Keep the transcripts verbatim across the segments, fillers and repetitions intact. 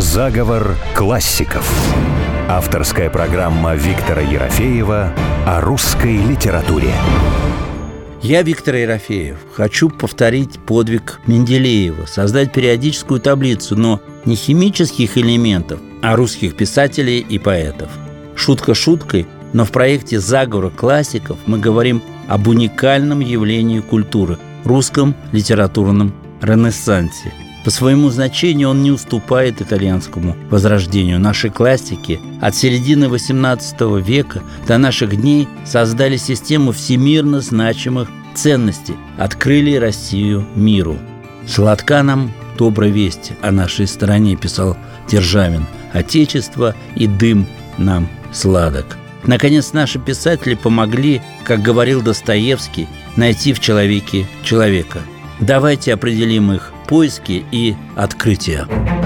Заговор классиков. Авторская программа Виктора Ерофеева о русской литературе. Я, Виктор Ерофеев, хочу повторить подвиг Менделеева, создать периодическую таблицу, но не химических элементов, а русских писателей и поэтов. Шутка шуткой, но в проекте «Заговор классиков» мы говорим об уникальном явлении культуры – русском литературном ренессансе. По своему значению он не уступает итальянскому возрождению. Наши классики от середины восемнадцатого века до наших дней создали систему всемирно значимых ценностей, открыли Россию миру. «Сладка нам добрая весть о нашей стране», писал Державин. «Отечество и дым нам сладок». Наконец, наши писатели помогли, как говорил Достоевский, найти в человеке человека. Давайте определим их поиски и открытия.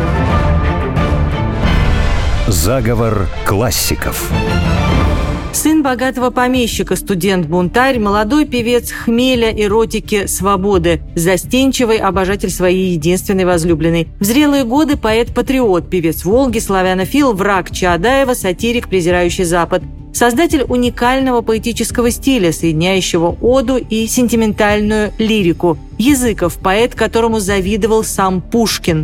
Заговор классиков. Сын богатого помещика, студент-бунтарь, молодой певец хмеля, эротики, свободы, застенчивый обожатель своей единственной возлюбленной. В зрелые годы поэт-патриот, певец Волги, славянофил, враг Чаадаева, сатирик, презирающий Запад. Создатель уникального поэтического стиля, соединяющего оду и сентиментальную лирику. Языков, поэт, которому завидовал сам Пушкин.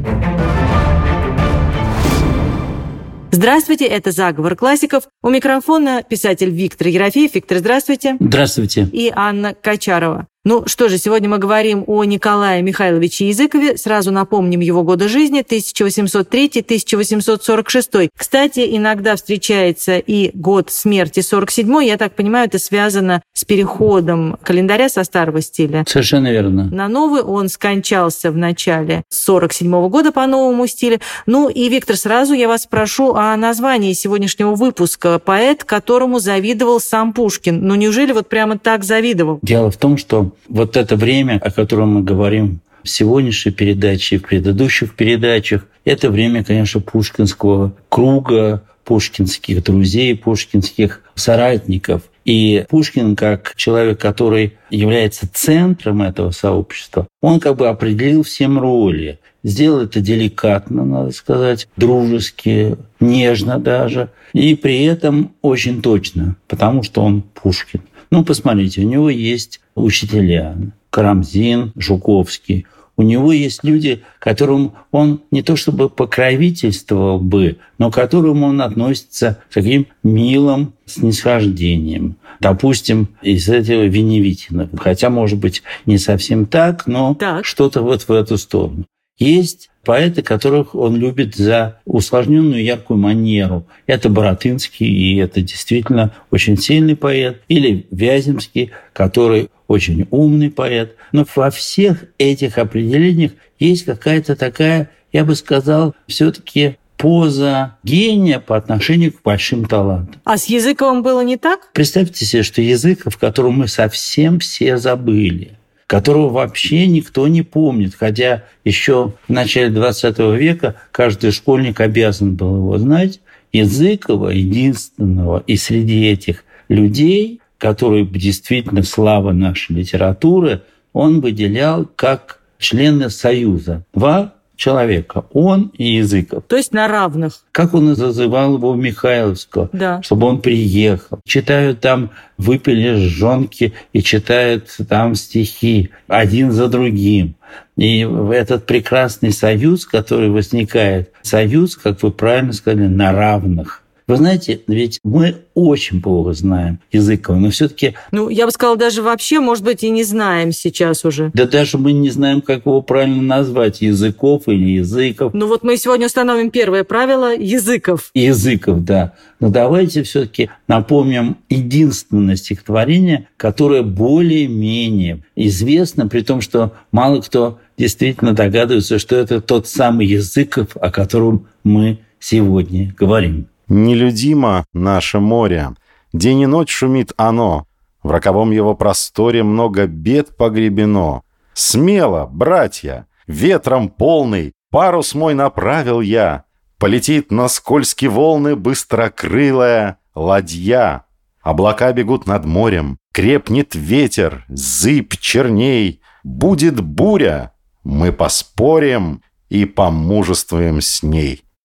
Здравствуйте, это «Заговор классиков». У микрофона писатель Виктор Ерофеев. Виктор, здравствуйте. Здравствуйте. И Анна Качарова. Ну что же, сегодня мы говорим о Николае Михайловиче Языкове. Сразу напомним его годы жизни: тысяча восемьсот третий - тысяча восемьсот сорок шестой. Кстати, иногда встречается и год смерти сорок седьмой. Я так понимаю, это связано с переходом календаря со старого стиля Совершенно верно. на новый. Он скончался в начале сорок седьмого года по новому стилю. Ну и, Виктор, сразу я вас спрошу о названии сегодняшнего выпуска. Поэт, которому завидовал сам Пушкин. Ну неужели вот прямо так завидовал? Дело в том, что вот это время, о котором мы говорим в сегодняшней передаче и в предыдущих передачах, это время, конечно, пушкинского круга, пушкинских друзей, пушкинских соратников. И Пушкин, как человек, который является центром этого сообщества, он как бы определил всем роли. Сделал это деликатно, надо сказать, дружески, нежно даже, и при этом очень точно, потому что он Пушкин. Ну, посмотрите, у него есть учителя: Карамзин, Жуковский. У него есть люди, которым он не то чтобы покровительствовал бы, но к которым он относится с таким милым снисхождением. Допустим, из этого Веневитина. Хотя, может быть, не совсем так, но так. Что-то вот в эту сторону. Есть поэты, которых он любит за усложненную яркую манеру. Это Баратынский, и это действительно очень сильный поэт. Или Вяземский, который очень умный поэт. Но во всех этих определениях есть какая-то такая, я бы сказал, все-таки поза гения по отношению к большим талантам. А с Языковым было не так? Представьте себе, что Языков, которого мы совсем все забыли, которого вообще никто не помнит, хотя еще в начале двадцатого века каждый школьник обязан был его знать. Языкова, единственного и среди этих людей, которые действительно слава нашей литературы, он выделял как члены Союза. Два человека, он и Языков. То есть на равных. Как он и зазывал его в Михайловского, да. чтобы он приехал. Читают там «Выпили жжёнки» и читают там стихи один за другим. И этот прекрасный союз, который возникает, союз, как вы правильно сказали, на равных. Вы знаете, ведь мы очень плохо знаем Языкова, но все-таки... Ну, я бы сказала, даже вообще, может быть, и не знаем сейчас уже. Да даже мы не знаем, как его правильно назвать, Языков или Языков. Ну вот мы сегодня установим первое правило – Языков. Языков, да. Но давайте все-таки напомним единственное стихотворение, которое более-менее известно, при том, что мало кто действительно догадывается, что это тот самый Языков, о котором мы сегодня говорим. Нелюдимо наше море, день и ночь шумит оно, в роковом его просторе много бед погребено. Смело, братья, ветром полный, парус мой направил я, полетит на скользкие волны быстрокрылая ладья. Облака бегут над морем, крепнет ветер, зыбь черней, будет буря, мы поспорим и помужествуем с ней.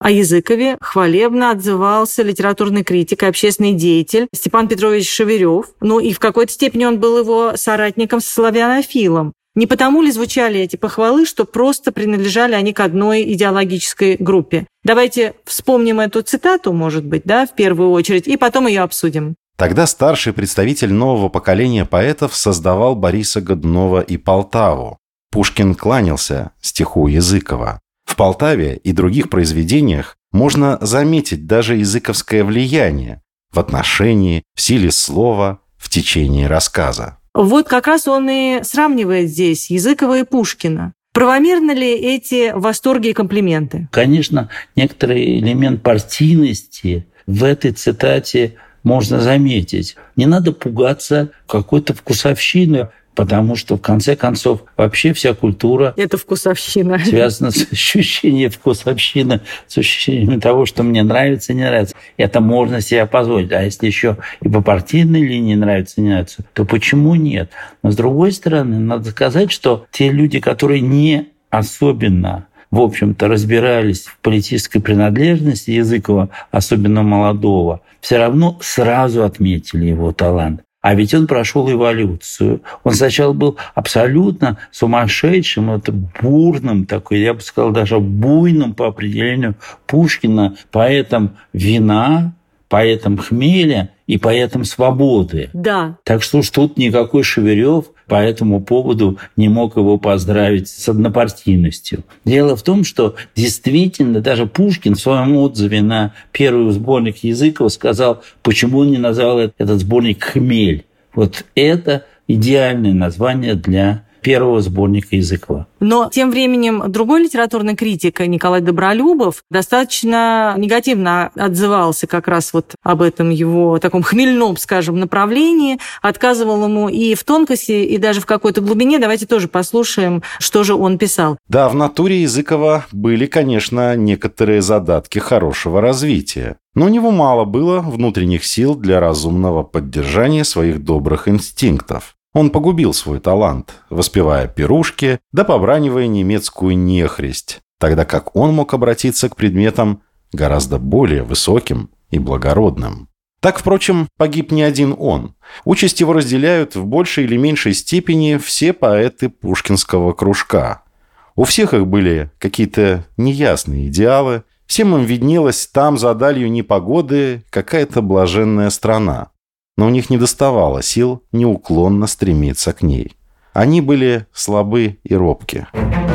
О Языкове хвалебно отзывался литературный критик и общественный деятель Степан Петрович Шеверёв. Ну и в какой-то степени он был его соратником-славянофилом. Не потому ли звучали эти похвалы, что просто принадлежали они к одной идеологической группе? Давайте вспомним эту цитату, может быть, да, в первую очередь, и потом ее обсудим. Тогда старший представитель нового поколения поэтов создавал Бориса Годунова и Полтаву. Пушкин кланялся стиху Языкова. В Полтаве и других произведениях можно заметить даже языковское влияние в отношении, в силе слова, в течение рассказа. Вот как раз он и сравнивает здесь Языкова и Пушкина. Правомерны ли эти восторги и комплименты? Конечно, некоторый элемент партийности в этой цитате можно заметить. Не надо пугаться какой-то вкусовщины, потому что, в конце концов, вообще вся культура... Это вкусовщина. Связана с ощущением вкусовщины, с ощущением того, что мне нравится, не нравится. Это можно себе позволить. А если еще и по партийной линии нравится, не нравится, то почему нет? Но, с другой стороны, надо сказать, что те люди, которые не особенно, в общем-то, разбирались в политической принадлежности Языкова, особенно молодого, все равно сразу отметили его талант. А ведь он прошел эволюцию. Он сначала был абсолютно сумасшедшим, это бурным такой, я бы сказал, даже буйным по определению Пушкина, поэтом вина, поэтом хмеля и поэтом свободы. Да. Так что уж тут никакой Шеверёв по этому поводу не мог его поздравить с однопартийностью. Дело в том, что действительно даже Пушкин в своем отзыве на первый сборник Языкова сказал, почему он не назвал этот сборник «Хмель». Вот это идеальное название для первого сборника Языкова. Но тем временем другой литературный критик Николай Добролюбов достаточно негативно отзывался как раз вот об этом его таком хмельном, скажем, направлении, отказывал ему и в тонкости, и даже в какой-то глубине. Давайте тоже послушаем, что же он писал. Да, в натуре Языкова были, конечно, некоторые задатки хорошего развития. Но у него мало было внутренних сил для разумного поддержания своих добрых инстинктов. Он погубил свой талант, воспевая пирушки, да побранивая немецкую нехристь, тогда как он мог обратиться к предметам гораздо более высоким и благородным. Так, впрочем, погиб не один он. Участь его разделяют в большей или меньшей степени все поэты пушкинского кружка. У всех их были какие-то неясные идеалы, всем им виднелась там за далью непогоды какая-то блаженная страна. Но у них не доставало сил неуклонно стремиться к ней. Они были слабы и робки.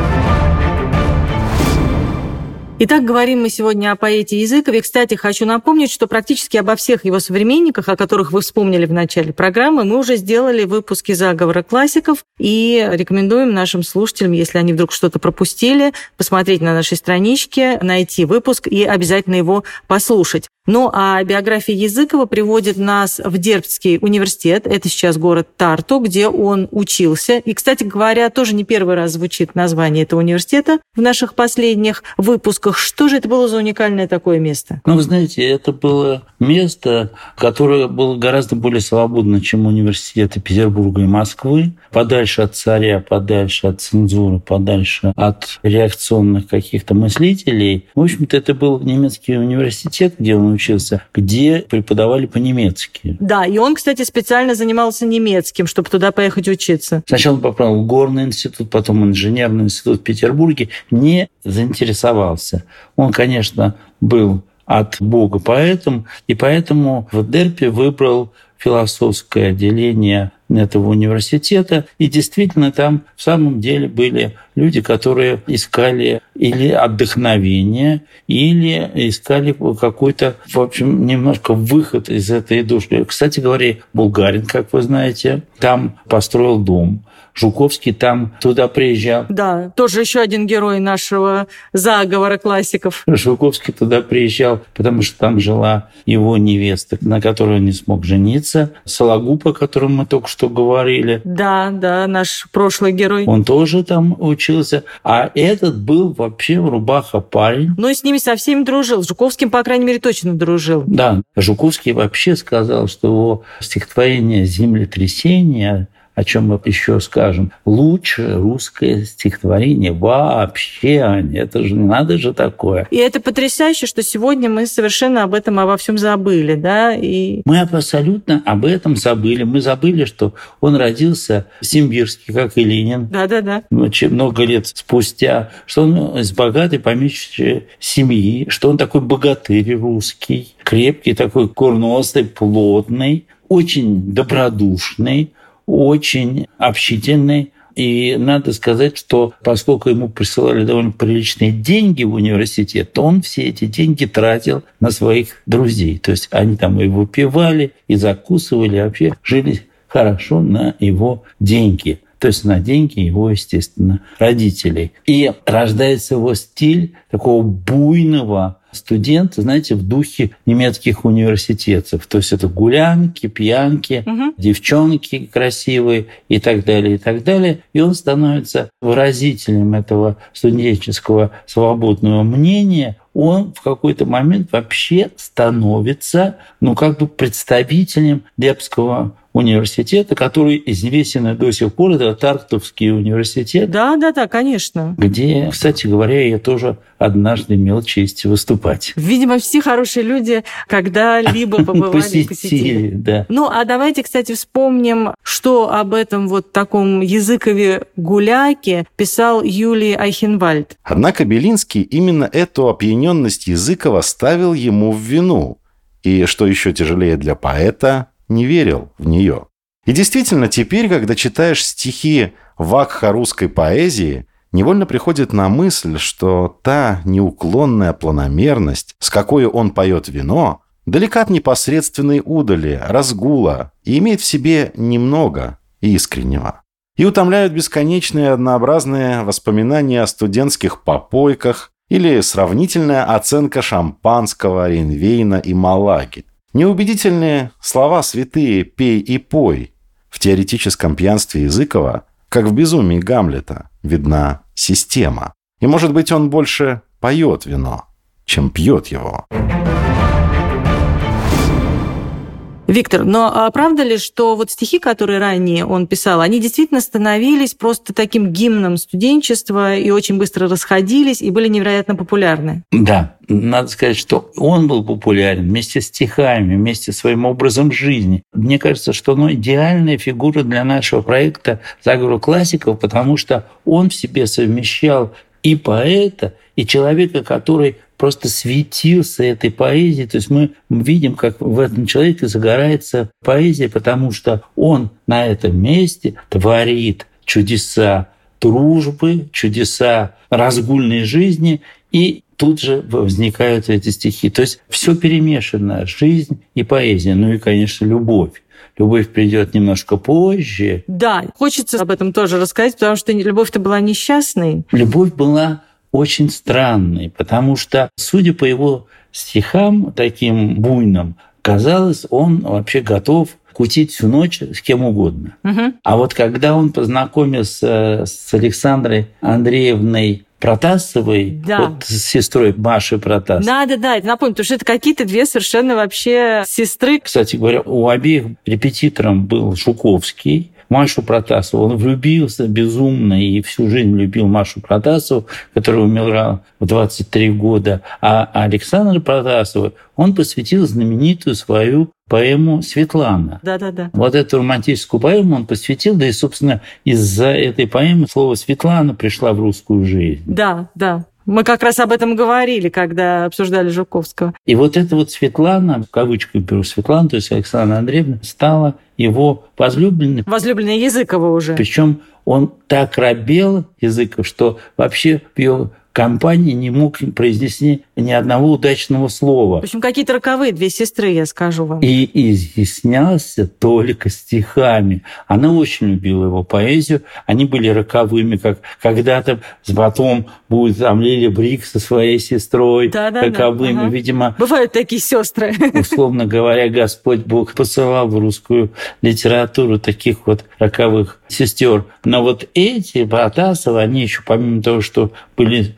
Итак, говорим мы сегодня о поэте Языкове. Кстати, хочу напомнить, что практически обо всех его современниках, о которых вы вспомнили в начале программы, мы уже сделали выпуски «Заговора классиков» и рекомендуем нашим слушателям, если они вдруг что-то пропустили, посмотреть на нашей страничке, найти выпуск и обязательно его послушать. Ну, а биография Языкова приводит нас в Дербцкий университет. Это сейчас город Тарту, где он учился. И, кстати говоря, тоже не первый раз звучит название этого университета в наших последних выпусках. Что же это было за уникальное такое место? Ну, вы знаете, это было место, которое было гораздо более свободно, чем университеты Петербурга и Москвы. Подальше от царя, подальше от цензуры, подальше от реакционных каких-то мыслителей. В общем-то, это был немецкий университет, где он учился, где преподавали по-немецки. Да, и он, кстати, специально занимался немецким, чтобы туда поехать учиться. Сначала он попал в горный институт, потом инженерный институт в Петербурге. Не заинтересовался. Он, конечно, был от Бога поэтом, и поэтому в Дерпе выбрал философское отделение этого университета. И действительно там в самом деле были люди, которые искали или отдохновение, или искали какой-то, в общем, немножко выход из этой души. Кстати говоря, Булгарин, как вы знаете, там построил дом. Жуковский там туда приезжал. Да, тоже еще один герой нашего заговора классиков. Жуковский туда приезжал, потому что там жила его невеста, на которой он не смог жениться. Сологуб, о котором мы только что говорили. Да, да, наш прошлый герой. Он тоже там учился. А этот был вообще рубаха парень. Ну и с ними со всеми дружил. С Жуковским, по крайней мере, точно дружил. Да, Жуковский вообще сказал, что его стихотворение «Землетрясение», о чем мы еще скажем. Лучшее русское стихотворение вообще, Аня, это же надо же такое. И это потрясающе, что сегодня мы совершенно об этом, обо всем забыли, да? И... Мы абсолютно об этом забыли. Мы забыли, что он родился в Симбирске, как и Ленин. Да-да-да. Много лет спустя, что он из богатой помещичьей семьи, что он такой богатырь русский, крепкий, такой курносый, плотный, очень добродушный, очень общительный. И надо сказать, что поскольку ему присылали довольно приличные деньги в университет, то он все эти деньги тратил на своих друзей. То есть они там и выпивали, и закусывали, и вообще жили хорошо на его деньги. То есть на деньги его, естественно, родителей. И рождается его стиль такого буйного студента, знаете, в духе немецких университетов. То есть это гулянки, пьянки, угу. девчонки красивые и так далее, и так далее. И он становится выразителем этого студенческого свободного мнения. Он в какой-то момент вообще становится, ну, как бы представителем Лепского университета, который известен до сих пор, это Тартовский университет. Да, да, да, конечно. Где, кстати говоря, я тоже однажды имел честь выступать. Видимо, все хорошие люди когда-либо побывали, посетили. Да. Ну, а давайте, кстати, вспомним, что об этом вот таком языкове-гуляке писал Юлий Айхенвальд. Однако Белинский именно эту опьяненность Языкова ставил ему в вину. И, что еще тяжелее для поэта, не верил в нее. И действительно, теперь, когда читаешь стихи вакха русской поэзии, невольно приходит на мысль, что та неуклонная планомерность, с какой он поет вино, далека от непосредственной удали, разгула и имеет в себе немного искреннего. И утомляют бесконечные однообразные воспоминания о студентских попойках или сравнительная оценка шампанского, рейнвейна и малаги. Неубедительные слова святые «пей и пой». В теоретическом пьянстве Языкова, как в безумии Гамлета, видна система. И, может быть, он больше поет вино, чем пьет его. Виктор, но а правда ли, что вот стихи, которые ранее он писал, они действительно становились просто таким гимном студенчества и очень быстро расходились и были невероятно популярны? Да, надо сказать, что он был популярен вместе с стихами, вместе с своим образом жизни. Мне кажется, что он идеальная фигура для нашего проекта «Заговор классиков», потому что он в себе совмещал и поэта, и человека, который просто светился этой поэзией. То есть мы видим, как в этом человеке загорается поэзия, потому что он на этом месте творит чудеса дружбы, чудеса разгульной жизни, и тут же возникают эти стихи. То есть все перемешано, жизнь и поэзия, ну и, конечно, любовь. Любовь придет немножко позже. Да, хочется об этом тоже рассказать, потому что любовь-то была несчастной. Любовь была очень странный, потому что, судя по его стихам, таким буйным, казалось, он вообще готов кутить всю ночь с кем угодно. Угу. А вот когда он познакомился с Александрой Андреевной Протасовой, да. вот с сестрой Маши Протасовой. Надо, да, это напомню, потому что это какие-то две совершенно вообще сестры. Кстати говоря, у обеих репетитором был Жуковский. Машу Протасову. Он влюбился безумно и всю жизнь любил Машу Протасову, которая умерла в двадцать три года. А Александра Протасова он посвятил знаменитую свою поэму «Светлана». Да-да-да. Вот эту романтическую поэму он посвятил, да и, собственно, из-за этой поэмы слово «Светлана» пришла в русскую жизнь. Да, да. Мы как раз об этом говорили, когда обсуждали Жуковского. И вот эта вот Светлана, в кавычках беру Светлану, то есть Александра Андреевна, стала его возлюбленной. Возлюбленная Языкова уже. Причем он так робел, Языков, что вообще в ее компании не мог произнести ни одного удачного слова. В общем, какие-то роковые две сестры, я скажу вам. И изъяснялся только стихами. Она очень любила его поэзию. Они были роковыми, как когда-то потом будет там Лиля Брик со своей сестрой да, да, роковыми. Да, ага. Видимо, бывают такие сестры. Условно говоря, Господь Бог посылал в русскую литературу таких вот роковых сестер. Но вот эти Протасовы, они еще помимо того, что были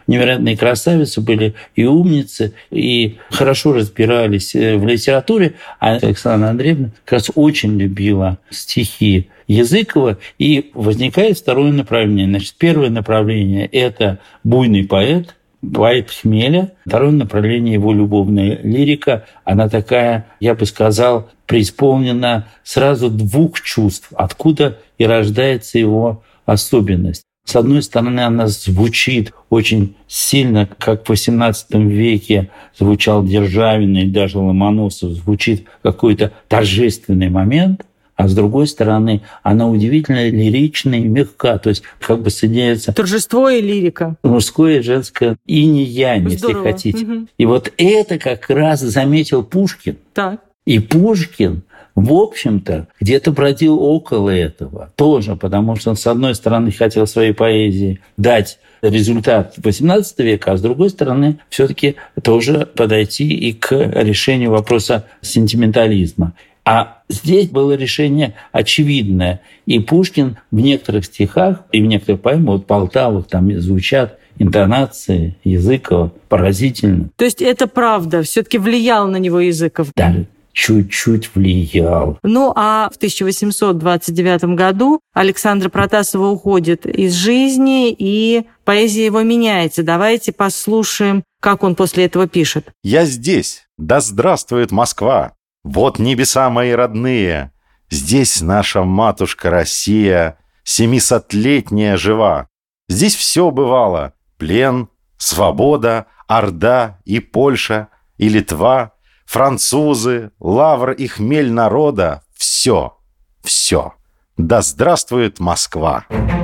невероятные красавицы, были и умницы, и хорошо разбирались в литературе. А Александра Андреевна как раз очень любила стихи Языкова, и возникает второе направление. Значит, первое направление – это буйный поэт, поэт Хмеля. Второе направление – его любовная лирика. Она такая, я бы сказал, преисполнена сразу двух чувств, откуда и рождается его особенность. С одной стороны, она звучит очень сильно, как в восемнадцатом веке звучал Державин и даже Ломоносов, звучит какой-то торжественный момент, а с другой стороны, она удивительно лиричная и мягка, то есть как бы соединяется торжество и лирика, мужское и женское, инь и янь, если хотите. Угу. И вот это как раз заметил Пушкин. Так. И Пушкин, в общем-то, где-то бродил около этого тоже, потому что он, с одной стороны, хотел своей поэзии дать результат восемнадцатого века, а с другой стороны, все-таки тоже подойти и к решению вопроса сентиментализма. А здесь было решение очевидное. И Пушкин в некоторых стихах и в некоторых поэмах, вот Полтавах, там звучат интонации Языкова поразительно. То есть это правда, все-таки влиял на него Языков? Да, чуть-чуть влиял. Ну, а в тысяча восемьсот двадцать девятом году Александра Протасова уходит из жизни, и поэзия его меняется. Давайте послушаем, как он после этого пишет. «Я здесь. Да здравствует Москва! Вот небеса мои родные. Здесь наша матушка Россия, семисотлетняя жива. Здесь все бывало. Плен, свобода, Орда и Польша, и Литва, французы, лавр и хмель народа. Все, все. Да здравствует Москва!»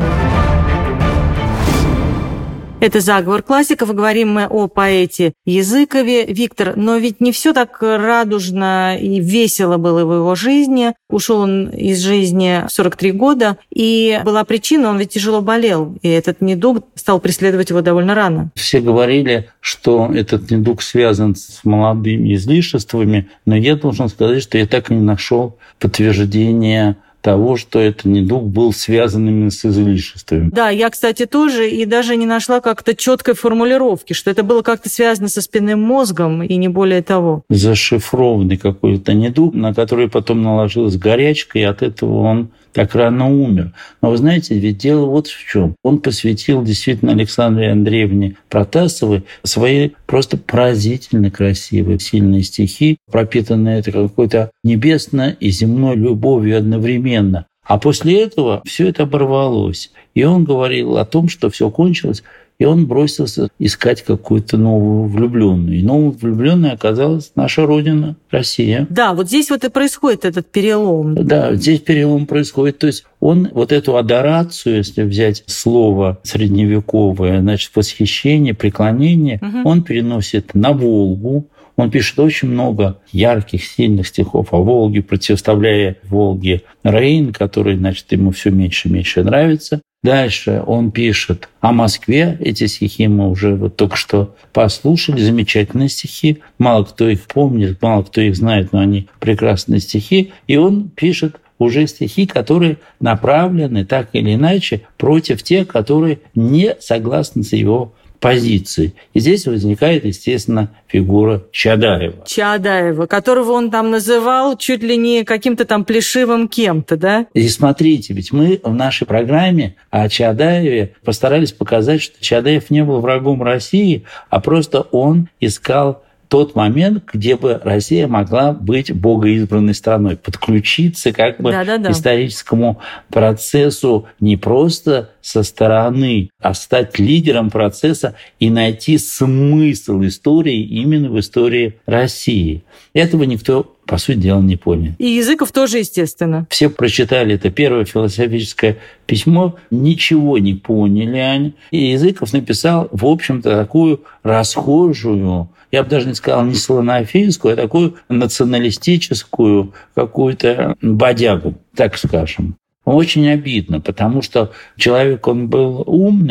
Это «Заговор классиков», и говорим мы о поэте Языкове. Виктор, но ведь не все так радужно и весело было в его жизни. Ушел он из жизни в сорок три года, и была причина, он ведь тяжело болел, и этот недуг стал преследовать его довольно рано. Все говорили, что этот недуг связан с молодыми излишествами, но я должен сказать, что я так и не нашел подтверждения того, что этот недуг был связан именно с излишествами. Да, я, кстати, тоже, и даже не нашла как-то четкой формулировки, что это было как-то связано со спинным мозгом, и не более того. Зашифрованный какой-то недуг, на который потом наложилась горячка, и от этого он так рано умер. Но вы знаете, ведь дело вот в чем. Он посвятил действительно Александре Андреевне Протасовой свои просто поразительно красивые, сильные стихи, пропитанные это какой-то небесной и земной любовью одновременно. А после этого все это оборвалось. И он говорил о том, что все кончилось, и он бросился искать какую-то новую влюбленную. И новой влюбленной оказалась наша Родина, Россия. Да, вот здесь вот и происходит этот перелом. Да, здесь перелом происходит. То есть он вот эту адорацию, если взять слово средневековое, значит, восхищение, преклонение, угу. он переносит на Волгу. Он пишет очень много ярких, сильных стихов о Волге, противоставляя Волге Рейн, который, значит, ему все меньше и меньше нравится. Дальше он пишет о Москве. Эти стихи мы уже вот только что послушали. Замечательные стихи. Мало кто их помнит, мало кто их знает, но они прекрасные стихи. И он пишет уже стихи, которые направлены так или иначе против тех, которые не согласны с его позиции. И здесь возникает, естественно, фигура Чаадаева. Чаадаева, которого он там называл чуть ли не каким-то там плешивым кем-то, да? И смотрите, ведь мы в нашей программе о Чаадаеве постарались показать, что Чаадаев не был врагом России, а просто он искал тот момент, где бы Россия могла быть богоизбранной страной, подключиться как бы Да-да-да. к историческому процессу не просто со стороны, а стать лидером процесса и найти смысл истории именно в истории России. Этого никто, по сути дела, не понял. И Языков тоже, естественно. Все прочитали это первое философическое письмо, ничего не поняли они. И Языков написал, в общем-то, такую расхожую, я бы даже не сказал не славянофильскую, а такую националистическую какую-то бодягу, так скажем. Очень обидно, потому что человек, он был умный,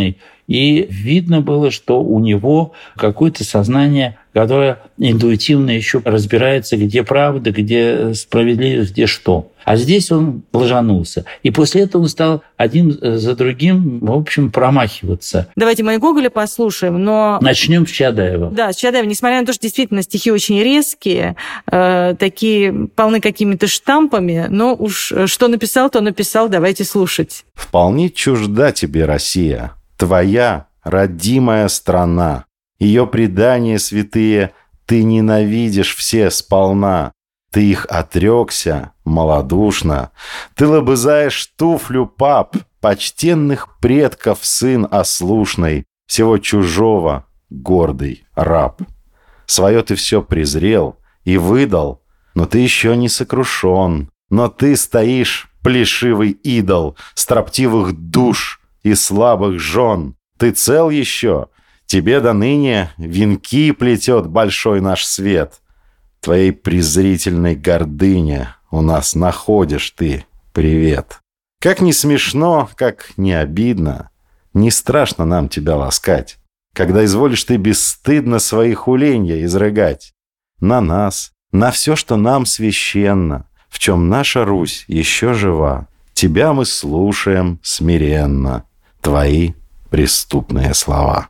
И видно было, что у него какое-то сознание, которое интуитивно еще разбирается, где правда, где справедливость, где что. А здесь он ложанулся. И после этого он стал один за другим, в общем, промахиваться. Давайте мы и Гоголя послушаем, но... Начнем с Чаадаева. Да, с Чаадаева. Несмотря на то, что действительно стихи очень резкие, э, такие полны какими-то штампами, но уж что написал, то написал, давайте слушать. «Вполне чужда тебе Россия, твоя родимая страна. Ее предания святые ты ненавидишь все сполна. Ты их отрекся малодушно. Ты лобызаешь туфлю пап, почтенных предков сын ослушный, всего чужого гордый раб. Свое ты все презрел и выдал, но ты еще не сокрушен. Но ты стоишь, плешивый идол, строптивых душ и слабых жен. Ты цел еще? Тебе до ныне венки плетет большой наш свет. Твоей презрительной гордыне у нас находишь ты привет. Как не смешно, как не обидно, не страшно нам тебя ласкать, когда изволишь ты бесстыдно свои хуленья изрыгать. На нас, на все, что нам священно, в чем наша Русь еще жива, тебя мы слушаем смиренно, твои преступные слова».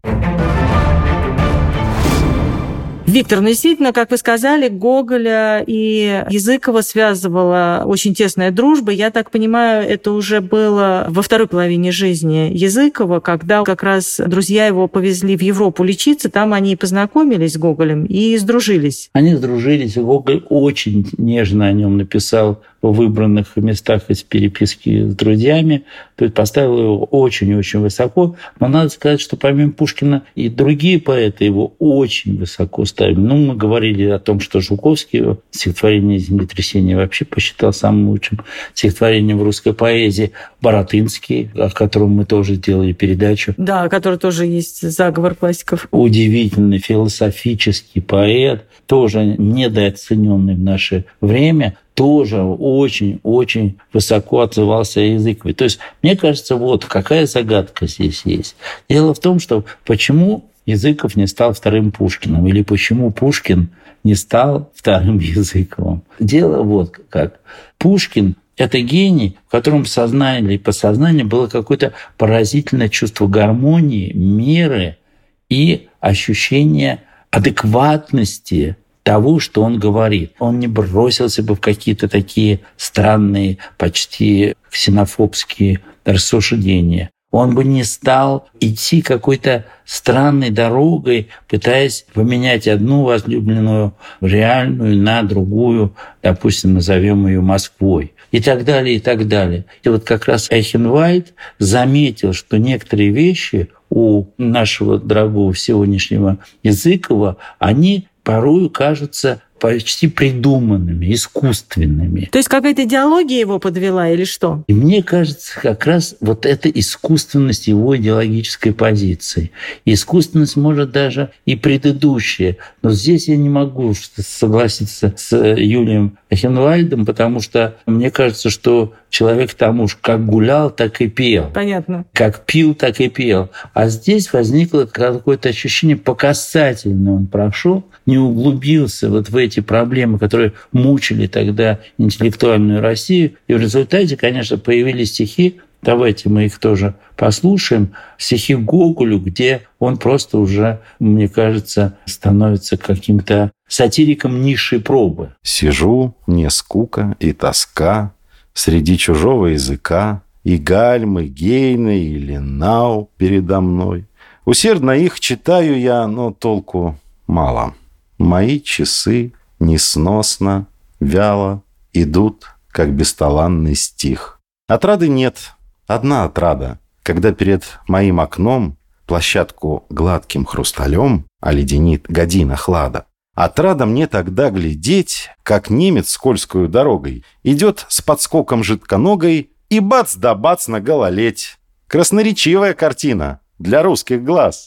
Виктор, ну действительно, как вы сказали, Гоголя и Языкова связывала очень тесная дружба. Я так понимаю, это уже было во второй половине жизни Языкова, когда как раз друзья его повезли в Европу лечиться, там они и познакомились с Гоголем и сдружились. Они сдружились, и Гоголь очень нежно о нем написал в выбранных местах из переписки с друзьями, то есть поставил его очень-очень высоко. Но надо сказать, что помимо Пушкина и другие поэты его очень высоко ставили. Ну, мы говорили о том, что Жуковский стихотворение «Землетрясение» вообще посчитал самым лучшим стихотворением в русской поэзии. Баратынский, о котором мы тоже делали передачу. Да, который тоже есть «Заговор классиков». Удивительный философический поэт, тоже недооцененный в наше время, тоже очень-очень высоко отзывался о Языкове. То есть, мне кажется, вот какая загадка здесь есть. Дело в том, что почему Языков не стал вторым Пушкиным, или почему Пушкин не стал вторым Языковым. Дело вот как. Пушкин – это гений, в котором в сознании или подсознании было какое-то поразительное чувство гармонии, меры и ощущение адекватности того, что он говорит. Он не бросился бы в какие-то такие странные, почти ксенофобские рассуждения. Он бы не стал идти какой-то странной дорогой, пытаясь поменять одну возлюбленную реальную на другую, допустим, назовем ее Москвой, и так далее, и так далее. И вот как раз Эйхенвальд заметил, что некоторые вещи у нашего дорогого сегодняшнего Языкова, они порою кажутся почти придуманными, искусственными. То есть какая-то идеология его подвела или что? И мне кажется, как раз вот эта искусственность его идеологической позиции. Искусственность, может, даже и предыдущая. Но здесь я не могу согласиться с Юлием Эйхенвальдом, потому что мне кажется, что человек там уж как гулял, так и пел. Понятно. Как пил, так и пел. А здесь возникло какое-то ощущение, по касательно он прошел, не углубился вот в эти проблемы, которые мучили тогда интеллектуальную Россию. И в результате, конечно, появились стихи, давайте мы их тоже послушаем, стихи Гоголю, где он просто уже, мне кажется, становится каким-то сатириком низшей пробы. «Сижу, мне скука и тоска среди чужого языка, и гальмы, гейны или нау передо мной. Усердно их читаю я, но толку мало. Мои часы несносно, вяло идут, как бесталанный стих. Отрады нет, одна отрада, когда перед моим окном площадку гладким хрусталем оледенит година хлада. Отрада мне тогда глядеть, как немец скользкую дорогой идет с подскоком жидконогой и бац да бац на гололедь. Красноречивая картина для русских глаз.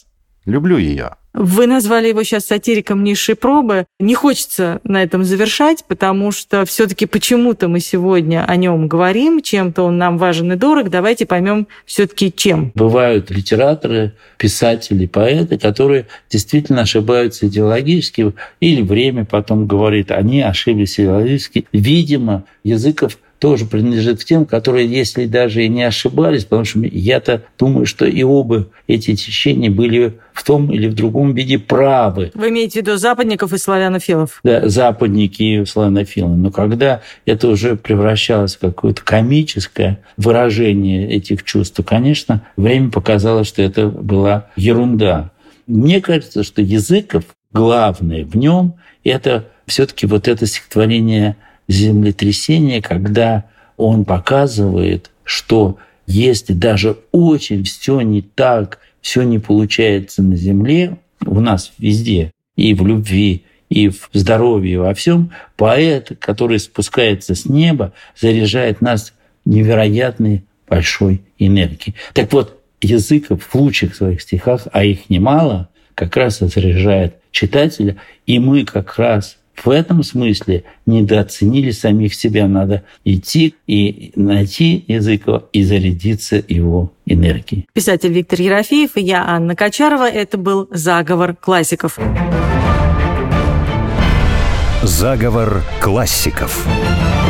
люблю ее. Вы назвали его сейчас сатириком низшей пробы. Не хочется на этом завершать, потому что все-таки почему-то мы сегодня о нем говорим, чем-то он нам важен и дорог. Давайте поймем все-таки чем. Бывают литераторы, писатели, поэты, которые действительно ошибаются идеологически, или время потом говорит, они ошиблись идеологически. Видимо, Языков тоже принадлежит к тем, которые, если даже и не ошибались, потому что я-то думаю, что и оба эти течения были в том или в другом виде правы. Вы имеете в виду западников и славянофилов? Да, западники и славянофилы. Но когда это уже превращалось в какое-то комическое выражение этих чувств, то, конечно, время показало, что это была ерунда. Мне кажется, что Языков, главное в нем это все-таки вот это стихотворение «Землетрясение», когда он показывает, что если даже очень все не так, все не получается на земле, у нас везде, и в любви, и в здоровье, и во всем, поэт, который спускается с неба, заряжает нас невероятной большой энергией. Так вот, Языков в лучших своих стихах, а их немало, как раз заряжает читателя, и мы как раз в этом смысле недооценили самих себя. Надо идти и найти Языкова и зарядиться его энергией. Писатель Виктор Ерофеев и я, Анна Качарова. Это был «Заговор классиков». Заговор классиков.